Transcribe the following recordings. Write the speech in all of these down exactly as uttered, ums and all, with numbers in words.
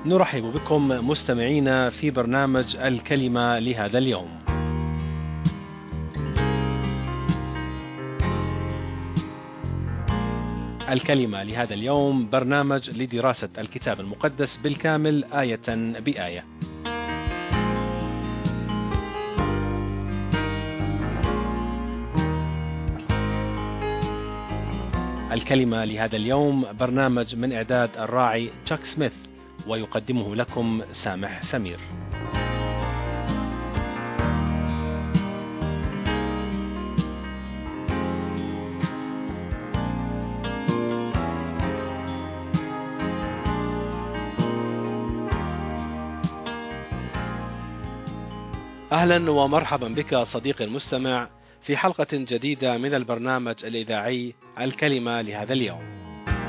نرحب بكم مستمعينا في برنامج الكلمة لهذا اليوم. الكلمة لهذا اليوم برنامج لدراسة الكتاب المقدس بالكامل آية بآية. الكلمة لهذا اليوم برنامج من إعداد الراعي تشاك سميث، ويقدمه لكم سامح سمير. أهلا ومرحبا بك صديقي المستمع في حلقة جديدة من البرنامج الإذاعي الكلمة لهذا اليوم.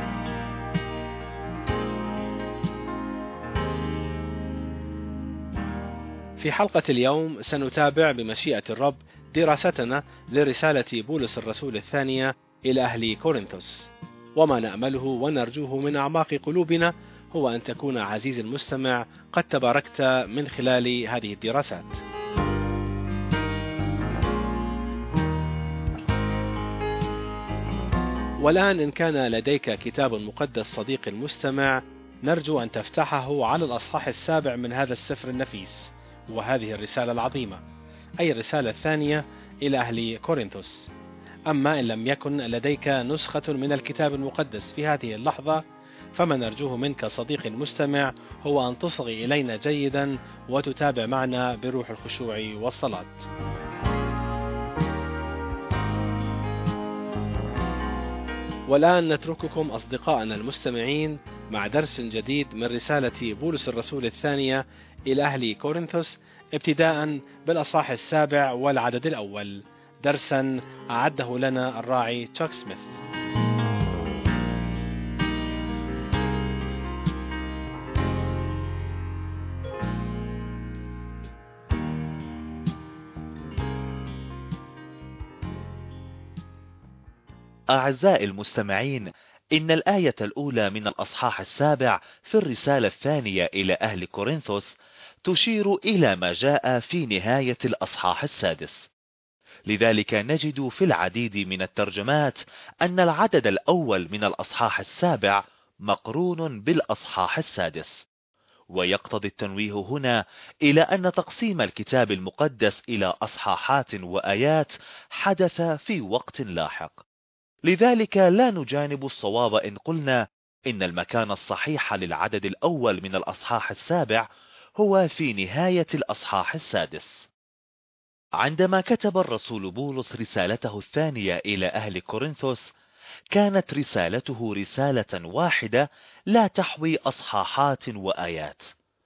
في حلقة اليوم سنتابع بمشيئة الرب دراستنا لرسالة بولس الرسول الثانية إلى أهل كورنثوس، وما نأمله ونرجوه من أعماق قلوبنا هو أن تكون عزيزي المستمع قد تباركت من خلال هذه الدراسات. والآن إن كان لديك كتاب مقدس صديقي المستمع، نرجو أن تفتحه على الأصحاح السابع من هذا السفر النفيس وهذه الرسالة العظيمة، أي الرسالة الثانية إلى أهل كورنثوس. أما إن لم يكن لديك نسخة من الكتاب المقدس في هذه اللحظة، فما نرجوه منك صديقي المستمع هو أن تصغي إلينا جيدا وتتابع معنا بروح الخشوع والصلاة. والآن نترككم أصدقائنا المستمعين مع درس جديد من رسالة بولس الرسول الثانية إلى أهل كورنثوس، ابتداء بالأصحاح السابع والعدد الأول، درسا أعده لنا الراعي تشاك سميث. أعزائي المستمعين، إن الآية الأولى من الأصحاح السابع في الرسالة الثانية إلى أهل كورنثوس تشير إلى ما جاء في نهاية الأصحاح السادس. لذلك نجد في العديد من الترجمات أن العدد الأول من الأصحاح السابع مقرون بالأصحاح السادس، ويقتضي التنويه هنا إلى أن تقسيم الكتاب المقدس إلى أصحاحات وآيات حدث في وقت لاحق. لذلك لا نجانب الصواب إن قلنا إن المكان الصحيح للعدد الأول من الأصحاح السابع هو في نهاية الأصحاح السادس. عندما كتب الرسول بولس رسالته الثانية إلى أهل كورنثوس، كانت رسالته رسالة واحدة لا تحوي أصحاحات وآيات،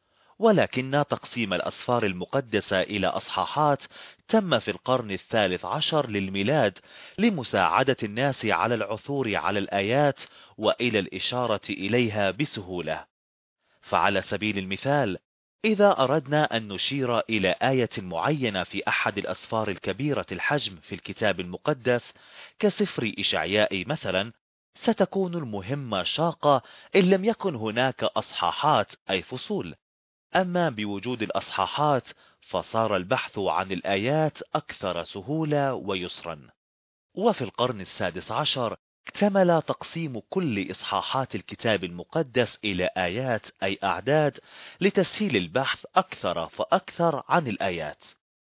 ولكن تقسيم الأسفار المقدسة إلى أصحاحات تم في القرن الثالث عشر للميلاد لمساعدة الناس على العثور على الآيات وإلى الإشارة إليها بسهولة. فعلى سبيل المثال، إذا أردنا أن نشير إلى آية معينة في أحد الأسفار الكبيرة الحجم في الكتاب المقدس كسفر إشعياء مثلا، ستكون المهمة شاقة إن لم يكن هناك أصحاحات أي فصول. أما بوجود الأصحاحات فصار البحث عن الآيات أكثر سهولة ويسرا. وفي القرن السادس عشر اكتمل تقسيم كل إصحاحات الكتاب المقدس إلى آيات أي أعداد لتسهيل البحث أكثر فأكثر عن الآيات.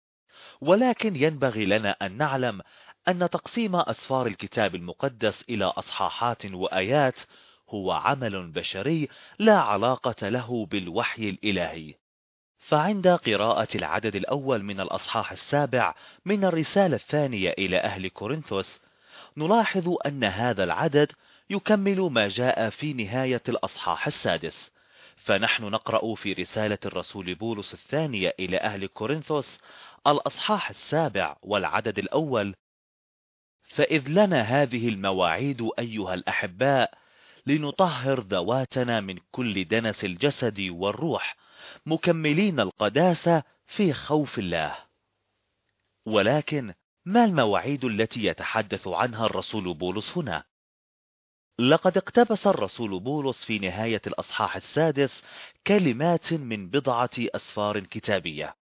ولكن ينبغي لنا أن نعلم أن تقسيم أسفار الكتاب المقدس إلى أصحاحات وآيات هو عمل بشري لا علاقة له بالوحي الإلهي. فعند قراءة العدد الأول من الأصحاح السابع من الرسالة الثانية إلى أهل كورنثوس، نلاحظ أن هذا العدد يكمل ما جاء في نهاية الأصحاح السادس. فنحن نقرأ في رسالة الرسول بولس الثانية إلى أهل كورنثوس الأصحاح السابع والعدد الأول: فإذ لنا هذه المواعيد أيها الأحباء، لنطهر ذواتنا من كل دنس الجسد والروح، مكملين القداسة في خوف الله. ولكن ما المواعيد التي يتحدث عنها الرسول بولس هنا؟ لقد اقتبس الرسول بولس في نهاية الأصحاح السادس كلمات من بضعة أسفار كتابية،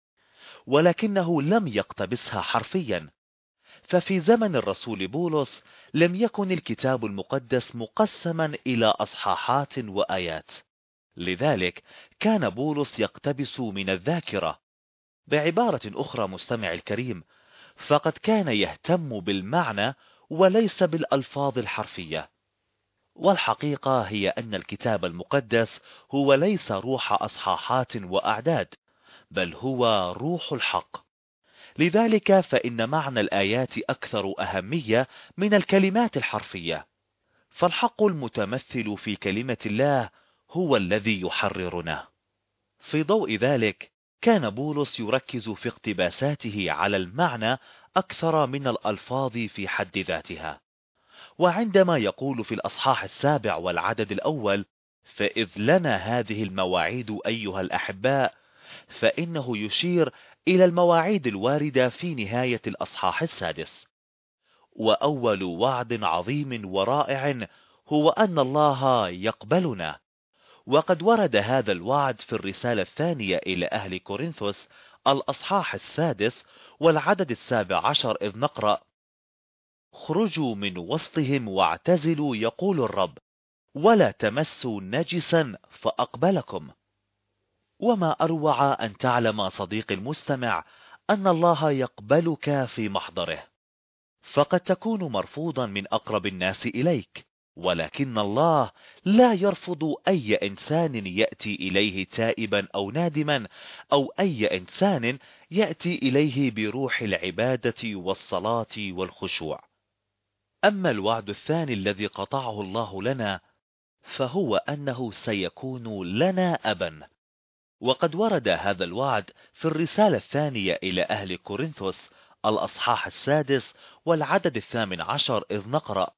ولكنه لم يقتبسها حرفيا. ففي زمن الرسول بولس لم يكن الكتاب المقدس مقسما إلى أصحاحات وآيات، لذلك كان بولس يقتبس من الذاكرة. بعبارة أخرى مستمع الكريم، فقد كان يهتم بالمعنى وليس بالألفاظ الحرفية. والحقيقة هي أن الكتاب المقدس هو ليس روح أصحاحات وأعداد، بل هو روح الحق. لذلك فإن معنى الآيات أكثر أهمية من الكلمات الحرفية، فالحق المتمثل في كلمة الله هو الذي يحررنا. في ضوء ذلك كان بولس يركز في اقتباساته على المعنى أكثر من الألفاظ في حد ذاتها. وعندما يقول في الأصحاح السابع والعدد الأول فإذ لنا هذه المواعيد أيها الأحباء، فإنه يشير إلى المواعيد الواردة في نهاية الأصحاح السادس. وأول وعد عظيم ورائع هو أن الله يقبلنا، وقد ورد هذا الوعد في الرسالة الثانية إلى أهل كورنثوس الأصحاح السادس والعدد السابع عشر، إذ نقرأ: خرجوا من وسطهم واعتزلوا يقول الرب، ولا تمسوا نجسا فأقبلكم. وما أروع أن تعلم صديقي المستمع أن الله يقبلك في محضره. فقد تكون مرفوضا من أقرب الناس إليك، ولكن الله لا يرفض أي إنسان يأتي إليه تائبا أو نادما، أو أي إنسان يأتي إليه بروح العبادة والصلاة والخشوع. أما الوعد الثاني الذي قطعه الله لنا فهو أنه سيكون لنا أبا، وقد ورد هذا الوعد في الرسالة الثانية إلى أهل كورنثوس الأصحاح السادس والعدد الثامن عشر، إذ نقرأ: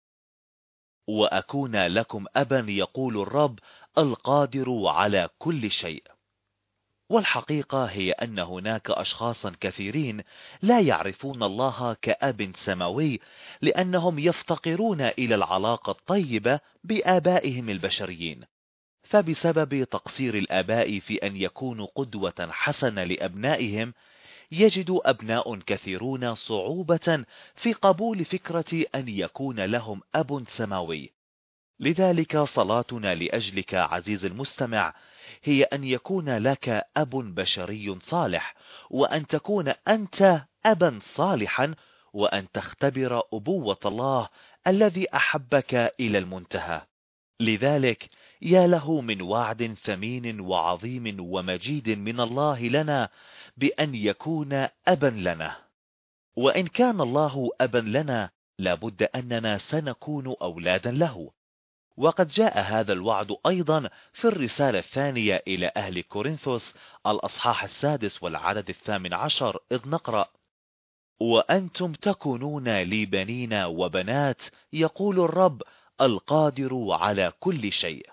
وأكون لكم أبا يقول الرب القادر على كل شيء. والحقيقة هي أن هناك أشخاصا كثيرين لا يعرفون الله كأب سماوي، لأنهم يفتقرون إلى العلاقة الطيبة بآبائهم البشريين. فبسبب تقصير الآباء في أن يكونوا قدوة حسنة لأبنائهم، يجد أبناء كثيرون صعوبة في قبول فكرة أن يكون لهم أب سماوي. لذلك صلاتنا لأجلك عزيز المستمع هي أن يكون لك أب بشري صالح، وأن تكون أنت أبا صالحا، وأن تختبر أبوة الله الذي أحبك إلى المنتهى. لذلك يا له من وعد ثمين وعظيم ومجيد من الله لنا بأن يكون أبا لنا. وإن كان الله أبا لنا لابد أننا سنكون أولادا له. وقد جاء هذا الوعد أيضا في الرسالة الثانية إلى أهل كورنثوس الأصحاح السادس والعدد الثامن عشر، إذ نقرأ: وأنتم تكونون لي بنين وبنات يقول الرب القادر على كل شيء.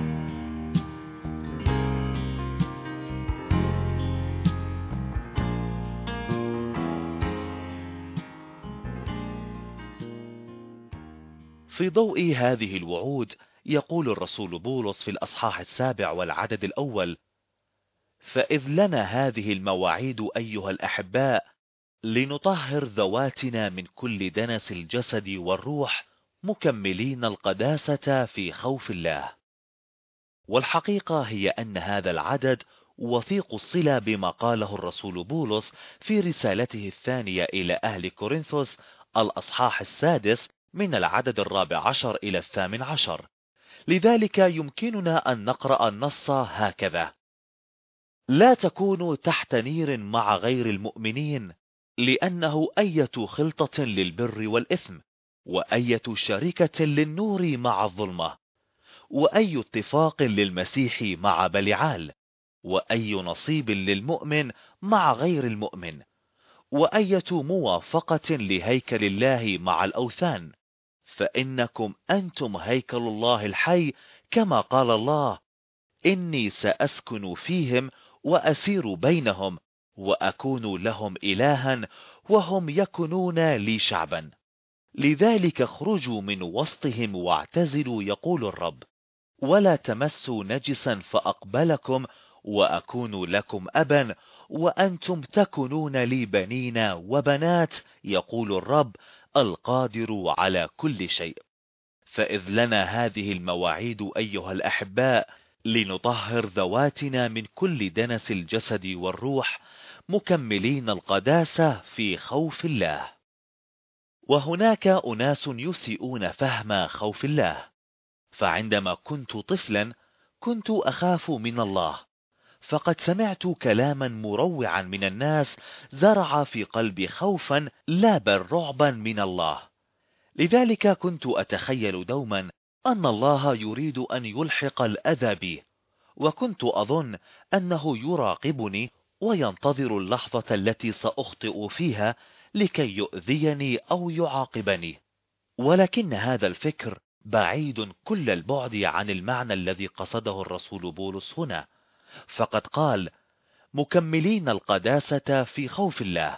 في ضوء هذه الوعود يقول الرسول بولس في الأصحاح السابع والعدد الأول: فإذ لنا هذه المواعيد أيها الأحباء لنطهر ذواتنا من كل دنس الجسد والروح، مكملين القداسة في خوف الله. والحقيقة هي أن هذا العدد وثيق الصلة بما قاله الرسول بولس في رسالته الثانية إلى أهل كورنثوس الأصحاح السادس من العدد الرابع عشر إلى الثامن عشر. لذلك يمكننا أن نقرأ النص هكذا: لا تكونوا تحت نير مع غير المؤمنين، لأنه أية خلطة للبر والإثم، وأية شركة للنور مع الظلمة، وأي اتفاق للمسيح مع بلعال، وأي نصيب للمؤمن مع غير المؤمن، وأية موافقة لهيكل الله مع الأوثان، فإنكم أنتم هيكل الله الحي، كما قال الله: إني سأسكن فيهم وأسير بينهم وأكون لهم إلها وهم يكونون لي شعبا. لذلك اخرجوا من وسطهم واعتزلوا يقول الرب، ولا تمسوا نجسا فأقبلكم وأكون لكم أبا وأنتم تكونون لي بنين وبنات يقول الرب القادر على كل شيء. فإذ لنا هذه المواعيد أيها الأحباء لنطهر ذواتنا من كل دنس الجسد والروح مكملين القداسة في خوف الله. وهناك أناس يسيئون فهم خوف الله، فعندما كنت طفلا كنت أخاف من الله، فقد سمعت كلاما مروعا من الناس زرع في قلبي خوفا لا بل رعبا من الله. لذلك كنت أتخيل دوما أن الله يريد أن يلحق الأذى بي، وكنت أظن أنه يراقبني وينتظر اللحظة التي سأخطئ فيها لكي يؤذيني أو يعاقبني. ولكن هذا الفكر بعيد كل البعد عن المعنى الذي قصده الرسول بولس هنا، فقد قال مكملين القداسة في خوف الله.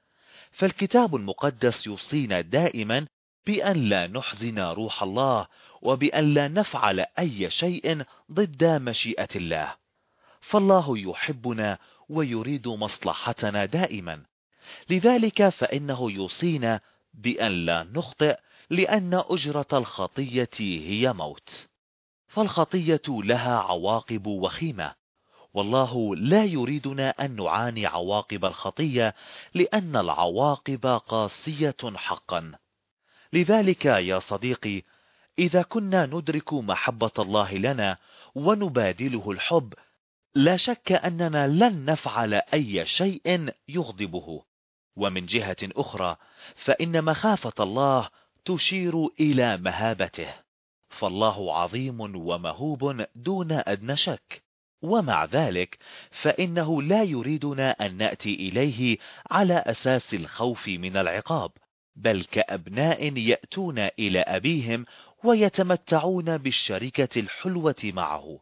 فالكتاب المقدس يوصينا دائما بأن لا نحزن روح الله، وبأن لا نفعل أي شيء ضد مشيئة الله، فالله يحبنا ويريد مصلحتنا دائما. لذلك فإنه يوصينا بأن لا نخطئ، لأن أجرة الخطية هي موت. فالخطية لها عواقب وخيمة، والله لا يريدنا أن نعاني عواقب الخطية، لأن العواقب قاسية حقا. لذلك يا صديقي، إذا كنا ندرك محبة الله لنا ونبادله الحب، لا شك أننا لن نفعل أي شيء يغضبه. ومن جهة أخرى فإن مخافة الله تشير إلى مهابته، فالله عظيم ومهوب دون أدنى شك. ومع ذلك فإنه لا يريدنا أن نأتي إليه على أساس الخوف من العقاب، بل كأبناء يأتون إلى أبيهم ويتمتعون بالشركة الحلوة معه.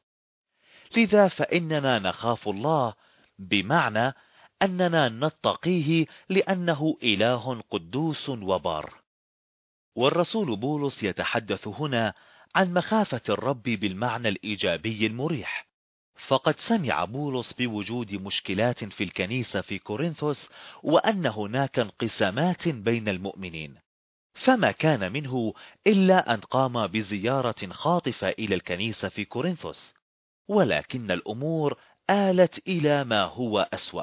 لذا فإننا نخاف الله، بمعنى أننا نتقيه لأنه إله قدوس وبار. والرسول بولس يتحدث هنا عن مخافة الرب بالمعنى الإيجابي المريح، فقد سمع بولس بوجود مشكلات في الكنيسة في كورنثوس، وأن هناك انقسامات بين المؤمنين، فما كان منه إلا أن قام بزيارة خاطفة إلى الكنيسة في كورنثوس، ولكن الأمور آلت إلى ما هو أسوأ.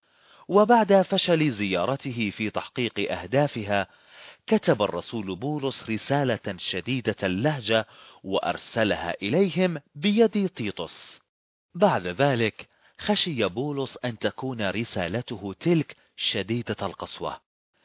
وبعد فشل زيارته في تحقيق أهدافها، كتب الرسول بولس رسالة شديدة اللهجة وأرسلها إليهم بيد تيتوس. بعد ذلك خشي بولس أن تكون رسالته تلك شديدة القسوة،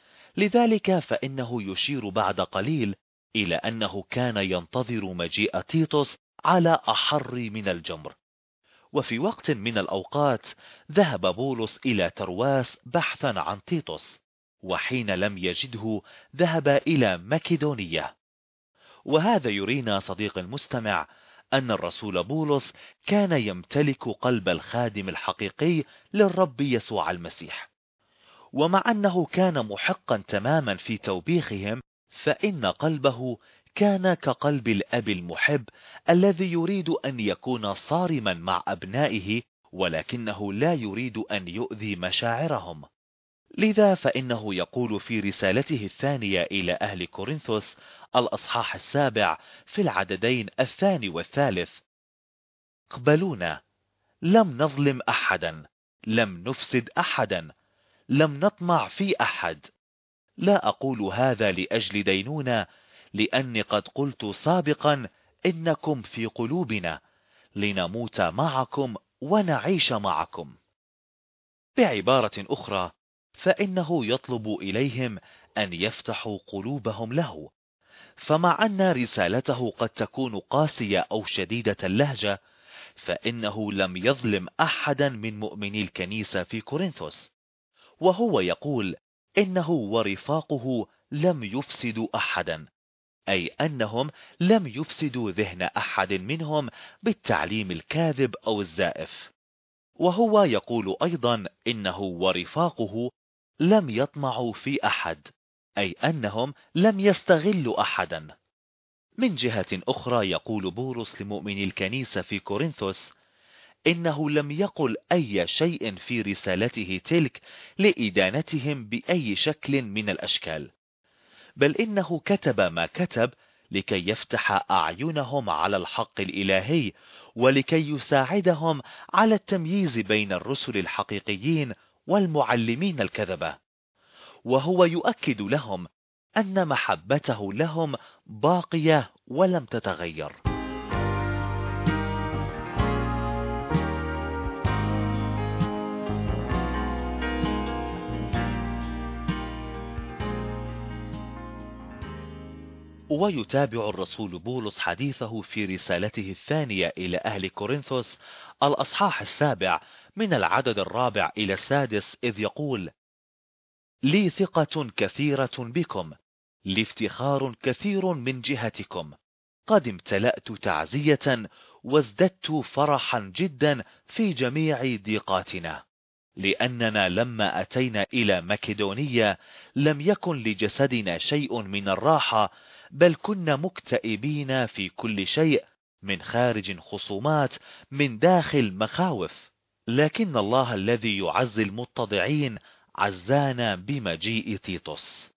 لذلك فإنه يشير بعد قليل إلى أنه كان ينتظر مجيء تيتوس على أحر من الجمر. وفي وقت من الأوقات ذهب بولس إلى ترواس بحثا عن تيتوس، وحين لم يجده ذهب إلى مكدونية. وهذا يرينا صديق المستمع أن الرسول بولس كان يمتلك قلب الخادم الحقيقي للرب يسوع المسيح، ومع أنه كان محقا تماما في توبيخهم، فإن قلبه كان كقلب الأب المحب الذي يريد أن يكون صارما مع أبنائه، ولكنه لا يريد أن يؤذي مشاعرهم. لذا فإنه يقول في رسالته الثانية إلى أهل كورنثوس الأصحاح السابع في العددين الثاني والثالث: اقبلونا، لم نظلم أحدا، لم نفسد أحدا، لم نطمع في أحد. لا أقول هذا لأجل دينونة، لأني قد قلت سابقا إنكم في قلوبنا، لنموت معكم ونعيش معكم. بعبارة أخرى فإنه يطلب إليهم أن يفتحوا قلوبهم له. فمع أن رسالته قد تكون قاسية أو شديدة اللهجة، فإنه لم يظلم أحدا من مؤمني الكنيسة في كورنثوس، وهو يقول إنه ورفاقه لم يفسدوا أحدا، أي أنهم لم يفسدوا ذهن أحد منهم بالتعليم الكاذب أو الزائف. وهو يقول أيضا إنه ورفاقه لم يطمعوا في أحد، أي أنهم لم يستغلوا أحدا. من جهة أخرى يقول بولس لمؤمني الكنيسة في كورنثوس إنه لم يقل أي شيء في رسالته تلك لإدانتهم بأي شكل من الأشكال، بل إنه كتب ما كتب لكي يفتح أعينهم على الحق الإلهي، ولكي يساعدهم على التمييز بين الرسل الحقيقيين والمعلمين الكذبة، وهو يؤكد لهم أن محبته لهم باقية ولم تتغير. ويتابع الرسول بولس حديثه في رسالته الثانية إلى أهل كورنثوس الأصحاح السابع من العدد الرابع إلى السادس، إذ يقول: لي ثقة كثيرة بكم، لي افتخار كثير من جهتكم، قد امتلأت تعزية وازددت فرحا جدا في جميع ضيقاتنا، لأننا لما أتينا إلى مكدونية لم يكن لجسدنا شيء من الراحة، بل كنا مكتئبين في كل شيء، من خارج خصومات، من داخل مخاوف، لكن الله الذي يعزي المتضعين عزانا بمجيء تيتوس.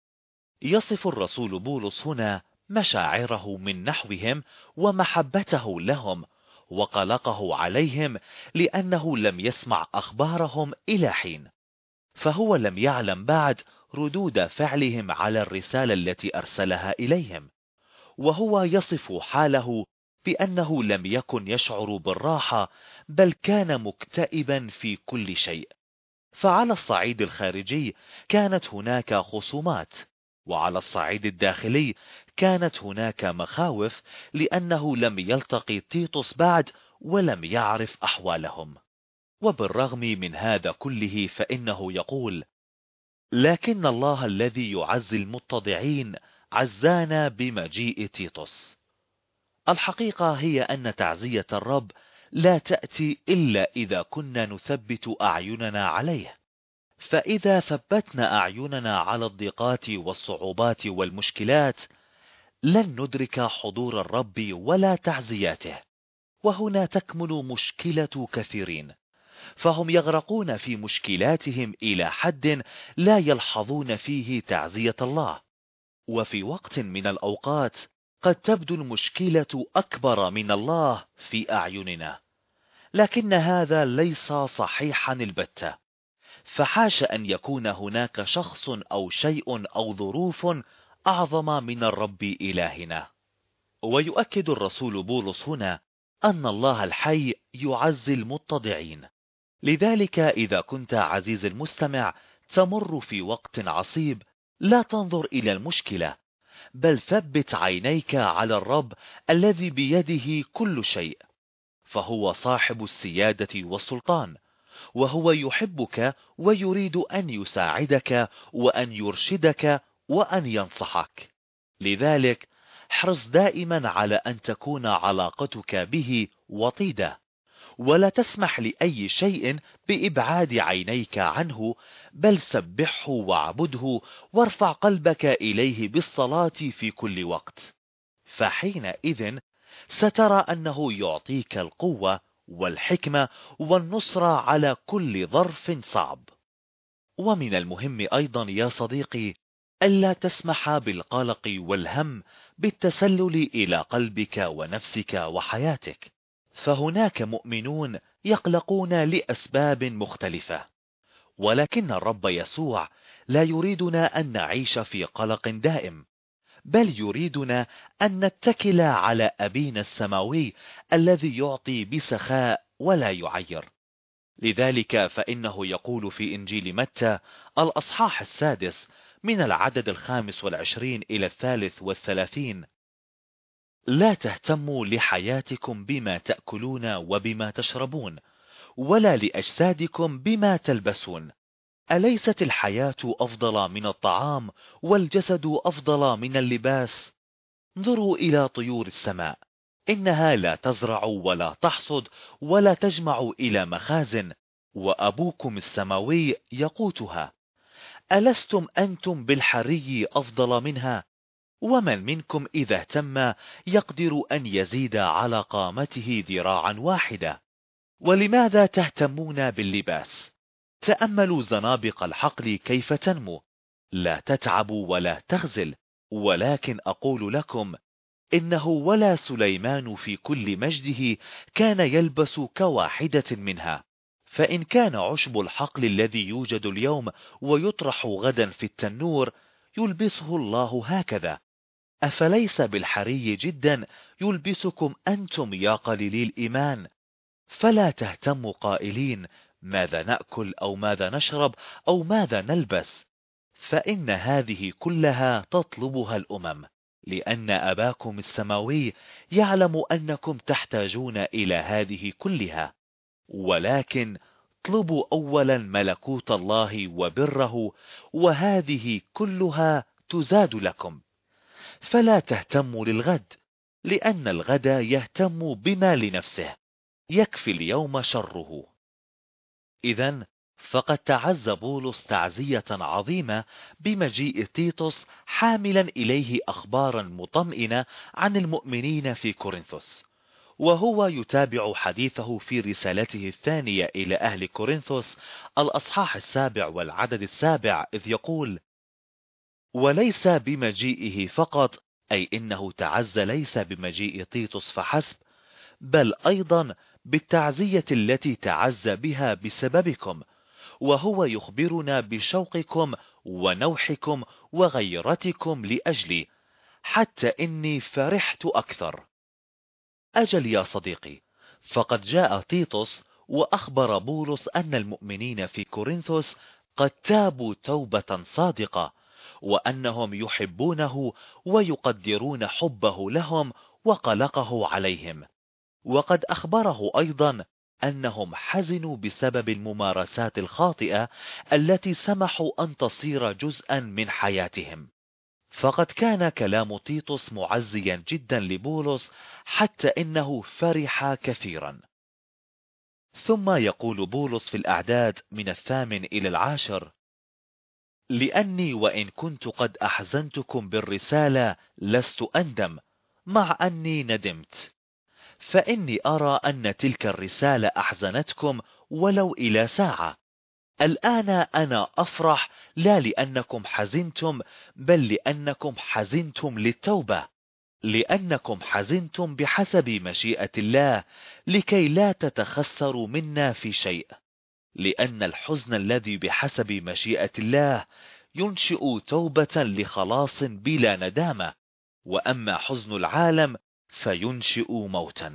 يصف الرسول بولس هنا مشاعره من نحوهم ومحبته لهم وقلقه عليهم، لأنه لم يسمع أخبارهم إلى حين، فهو لم يعلم بعد ردود فعلهم على الرسالة التي أرسلها إليهم، وهو يصف حاله بأنه لم يكن يشعر بالراحة، بل كان مكتئبا في كل شيء. فعلى الصعيد الخارجي كانت هناك خصومات، وعلى الصعيد الداخلي كانت هناك مخاوف، لأنه لم يلتقي تيتوس بعد ولم يعرف أحوالهم. وبالرغم من هذا كله فإنه يقول: لكن الله الذي يعزي المتضعين عزانا بمجيء تيتوس. الحقيقة هي أن تعزية الرب لا تأتي إلا إذا كنا نثبت أعيننا عليه، فإذا ثبتنا أعيننا على الضيقات والصعوبات والمشكلات لن ندرك حضور الرب ولا تعزياته. وهنا تكمن مشكلة كثيرين، فهم يغرقون في مشكلاتهم إلى حد لا يلحظون فيه تعزية الله، وفي وقت من الأوقات قد تبدو المشكلة أكبر من الله في أعيننا، لكن هذا ليس صحيحا البتة، فحاش أن يكون هناك شخص أو شيء أو ظروف أعظم من الرب إلهنا. ويؤكد الرسول بولس هنا أن الله الحي يعزي المتضعين. لذلك إذا كنت عزيز المستمع تمر في وقت عصيب، لا تنظر إلى المشكلة، بل ثبت عينيك على الرب الذي بيده كل شيء، فهو صاحب السيادة والسلطان، وهو يحبك ويريد أن يساعدك وأن يرشدك وأن ينصحك. لذلك احرص دائما على أن تكون علاقتك به وطيدة، ولا تسمح لأي شيء بإبعاد عينيك عنه، بل سبحه واعبده وارفع قلبك إليه بالصلاة في كل وقت، فحينئذ سترى أنه يعطيك القوة والحكمة والنصرة على كل ظرف صعب. ومن المهم أيضا يا صديقي ألا تسمح بالقلق والهم بالتسلل إلى قلبك ونفسك وحياتك، فهناك مؤمنون يقلقون لأسباب مختلفة، ولكن الرب يسوع لا يريدنا أن نعيش في قلق دائم، بل يريدنا أن نتكل على أبينا السماوي الذي يعطي بسخاء ولا يعير. لذلك فإنه يقول في إنجيل متى الأصحاح السادس من العدد الخامس والعشرين إلى الثالث والثلاثين: لا تهتموا لحياتكم بما تأكلون وبما تشربون، ولا لأجسادكم بما تلبسون. أليست الحياة أفضل من الطعام والجسد أفضل من اللباس؟ انظروا إلى طيور السماء، إنها لا تزرع ولا تحصد ولا تجمع إلى مخازن، وأبوكم السماوي يقوتها. ألستم أنتم بالحري أفضل منها؟ ومن منكم إذا اهتم يقدر أن يزيد على قامته ذراعا واحدة؟ ولماذا تهتمون باللباس؟ تأملوا زنابق الحقل كيف تنمو، لا تتعب ولا تغزل. ولكن أقول لكم إنه ولا سليمان في كل مجده كان يلبس كواحدة منها. فإن كان عشب الحقل الذي يوجد اليوم ويطرح غدا في التنور يلبسه الله هكذا، أفليس بالحري جدا يلبسكم أنتم يا قليلي الإيمان؟ فلا تهتموا قائلين ماذا نأكل أو ماذا نشرب أو ماذا نلبس، فإن هذه كلها تطلبها الأمم، لأن أباكم السماوي يعلم أنكم تحتاجون إلى هذه كلها. ولكن اطلبوا أولا ملكوت الله وبره، وهذه كلها تزاد لكم. فلا تهتموا للغد، لأن الغد يهتم بما لنفسه، يكفي اليوم شره. إذن فقد تعز بولس تعزية عظيمة بمجيء تيتوس حاملا إليه أخبارا مطمئنة عن المؤمنين في كورنثوس، وهو يتابع حديثه في رسالته الثانية إلى أهل كورنثوس الأصحاح السابع والعدد السابع، إذ يقول: وليس بمجيئه فقط، أي إنه تعز ليس بمجيء تيتوس فحسب، بل أيضا بالتعزية التي تعز بها بسببكم، وهو يخبرنا بشوقكم ونوحكم وغيرتكم لأجلي، حتى إني فرحت أكثر. أجل يا صديقي، فقد جاء تيتوس وأخبر بولس أن المؤمنين في كورنثوس قد تابوا توبة صادقة، وأنهم يحبونه ويقدرون حبه لهم وقلقه عليهم. وقد أخبره أيضا أنهم حزنوا بسبب الممارسات الخاطئة التي سمحوا أن تصير جزءا من حياتهم. فقد كان كلام تيتوس معزيا جدا لبولس، حتى إنه فرح كثيرا. ثم يقول بولس في الأعداد من الثامن إلى العاشر: لأني وإن كنت قد أحزنتكم بالرسالة لست أندم، مع أني ندمت، فإني أرى أن تلك الرسالة أحزنتكم ولو إلى ساعة. الآن أنا أفرح، لا لأنكم حزنتم، بل لأنكم حزنتم للتوبة، لأنكم حزنتم بحسب مشيئة الله، لكي لا تتخسروا منا في شيء. لأن الحزن الذي بحسب مشيئة الله ينشئ توبة لخلاص بلا ندامة، وأما حزن العالم فينشئ موتا.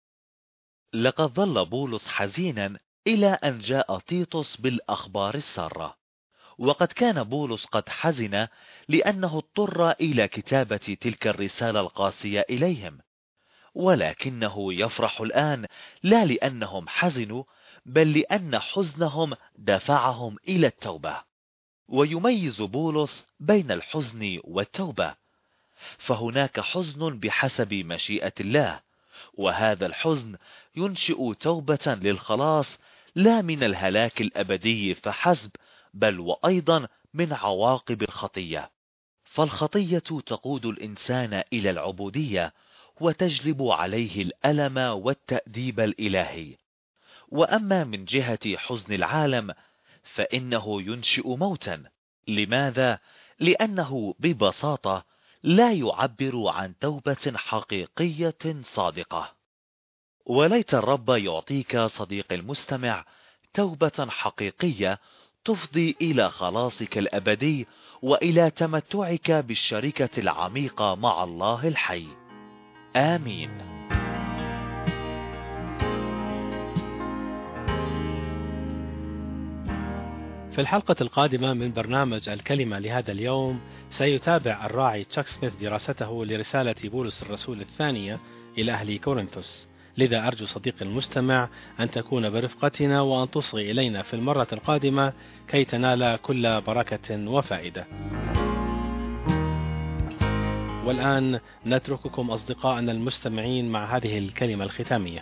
لقد ظل بولس حزينا إلى أن جاء تيتوس بالأخبار السارة. وقد كان بولس قد حزن لأنه اضطر إلى كتابة تلك الرسالة القاسية إليهم، ولكنه يفرح الآن، لا لأنهم حزنوا، بل لأن حزنهم دفعهم إلى التوبة. ويميز بولس بين الحزن والتوبة، فهناك حزن بحسب مشيئة الله، وهذا الحزن ينشئ توبة للخلاص، لا من الهلاك الأبدي فحسب، بل وأيضا من عواقب الخطية. فالخطية تقود الإنسان إلى العبودية، وتجلب عليه الألم والتأديب الإلهي. وأما من جهة حزن العالم فإنه ينشئ موتا. لماذا؟ لأنه ببساطة لا يعبر عن توبة حقيقية صادقة. وليت الرب يعطيك صديق المستمع توبة حقيقية تفضي إلى خلاصك الأبدي، وإلى تمتعك بالشركة العميقة مع الله الحي. آمين. في الحلقة القادمة من برنامج الكلمة لهذا اليوم سيتابع الراعي تشاك سميث دراسته لرسالة بولس الرسول الثانية إلى أهل كورنثوس. لذا أرجو صديقي المستمع أن تكون برفقتنا وأن تصغي إلينا في المرة القادمة كي تنال كل بركة وفائدة. والآن نترككم أصدقائنا المستمعين مع هذه الكلمة الختامية.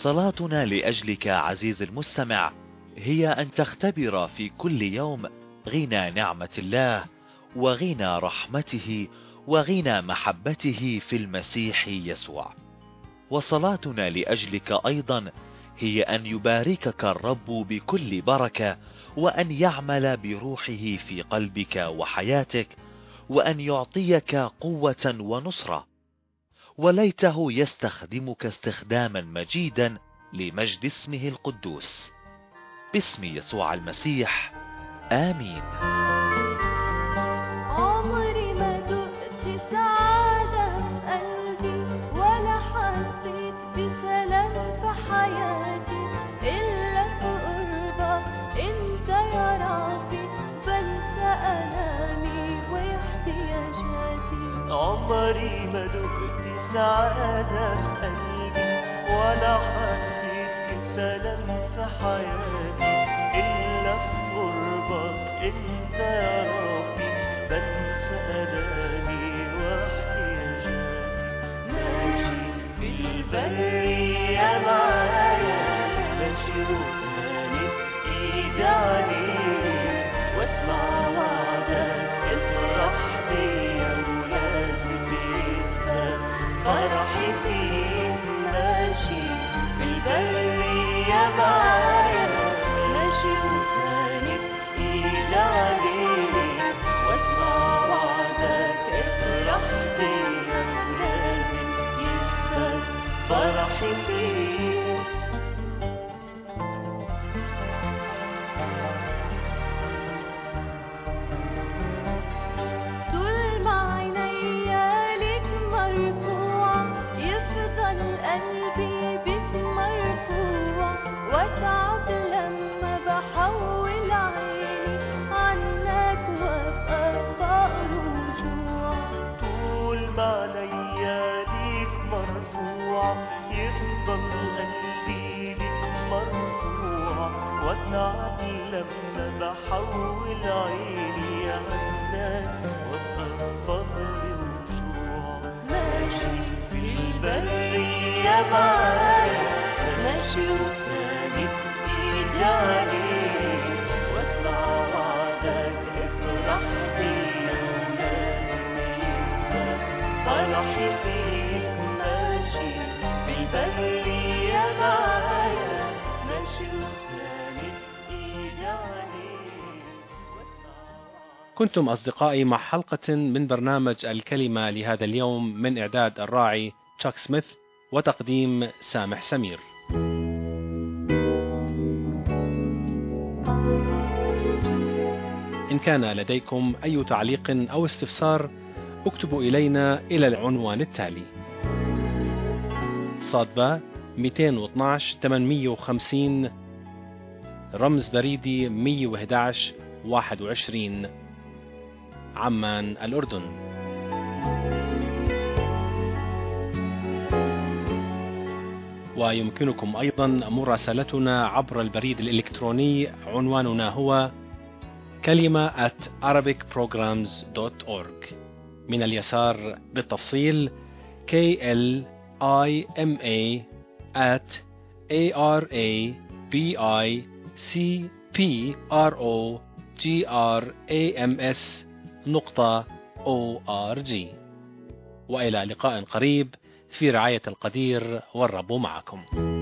وصلاتنا لأجلك عزيز المستمع هي أن تختبر في كل يوم غنى نعمة الله وغنى رحمته وغنى محبته في المسيح يسوع. وصلاتنا لأجلك أيضا هي أن يباركك الرب بكل بركة، وأن يعمل بروحه في قلبك وحياتك، وأن يعطيك قوة ونصرة، وليته يستخدمك استخداما مجيدا لمجد اسمه القدوس. باسم يسوع المسيح، آمين. عمري ما دقت سعادة في قلبي ولا حسيت بسلام في حياتي إلا في قربك أنت يا ربي، بنسى ألامي واحتياجاتي. عمري ما دقت سعادة في قلبي ولا حسيت بسلام في حياتي إلا في قربك أنت يا ربي، بنسى ألامي واحتياجاتي. ماشي في البرية معايا، ماشي وساند إيدي عليك، واسمع وعدك افرح بيا ولازم يكفى فرحي فيك. ماشي في البرية معايا، ماشي وساند إيدي عليك، واسمع وعدك افرح بيا ولازم يكفى فرحي فيك. طول ما عينيا ليك مرفوعة يفضل قلبي بيك مرفوع، واتعب لما بحول عيني عنك وابقى فقر وجوع. طول ما عينيا ليك مرفوع يفضل قلبي بيك مرفوع، واتعب لما بحول عيني عنك وابقى فقر وجوع. ماشي في البرية معايا، ماشي وساند إيدي عليك، واسمع وعدك افرح بيا ولازم يكفى فرحي فيك. ماشي في البرية معايا، ماشي وساند إيدي عليك، واسمع وعدك. كنتم أصدقائي مع حلقة من برنامج الكلمة لهذا اليوم، من إعداد الراعي تشاك سميث وتقديم سامح سمير. إن كان لديكم أي تعليق أو استفسار اكتبوا إلينا إلى العنوان التالي: صادبة مئتين واثناشر ثمانمئة وخمسين، رمز بريدي مئة وأحد عشر واحد وعشرين، عمان الأردن. ويمكنكم أيضا مراسلتنا عبر البريد الإلكتروني، عنواننا هو كلمة at arabic programs dot org. من اليسار بالتفصيل K L I M A at A R A B I C P R O G R A M S نقطة O R G. وإلى لقاء قريب في رعاية القدير، والرب معكم.